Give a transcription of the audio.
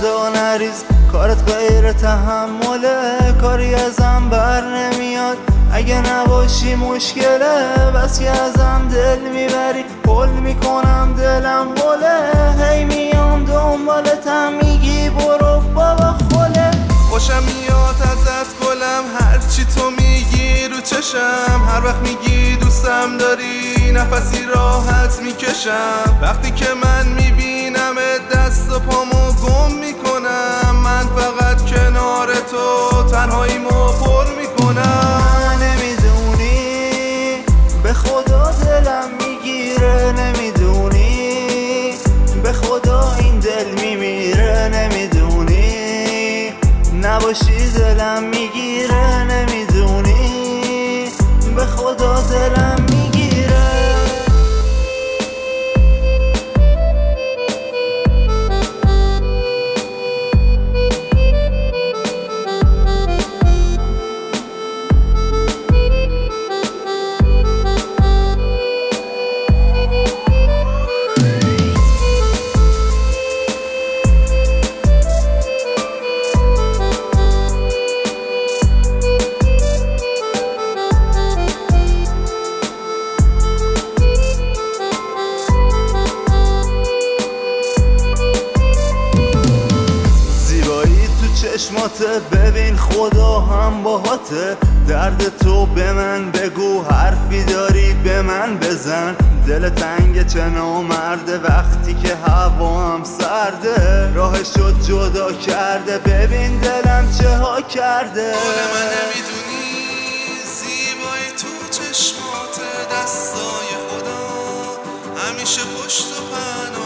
فردا نریز، کارت غیر تحمله، کاری ازم بر نمیاد، اگه نباشی مشکله، بس که ازم دل میبری، پل میکنم دلم هله، هی میام دنبالتم میگی برو بابا خله. خوشم میاد ازت گلم، هرچی تو میگی رو چشم، هر وقت میگی دوستم داری نفسی راحت میکشم، وقتی که من میبینم دست و پامو گم میکنم، من فقط کنار تو تنهاییمو پر میکنم. نمیدونی به خدا دلم میگیره، نمیدونی به خدا این دل میمیره، نمیدونی نباشی دلم میگیره، نمیدونی به خدا دلم میگیره. چشماته ببین خدا هم باهاته، درد تو به من بگو، حرفی داری به من بزن، دل تنگ چه نامرده وقتی که هوا هم سرده، راهشو جدا کرده، ببین دلم چه ها کرده. من نمیدونی زیبایی تو چشمات، دستای خدا همیشه پشت و پناه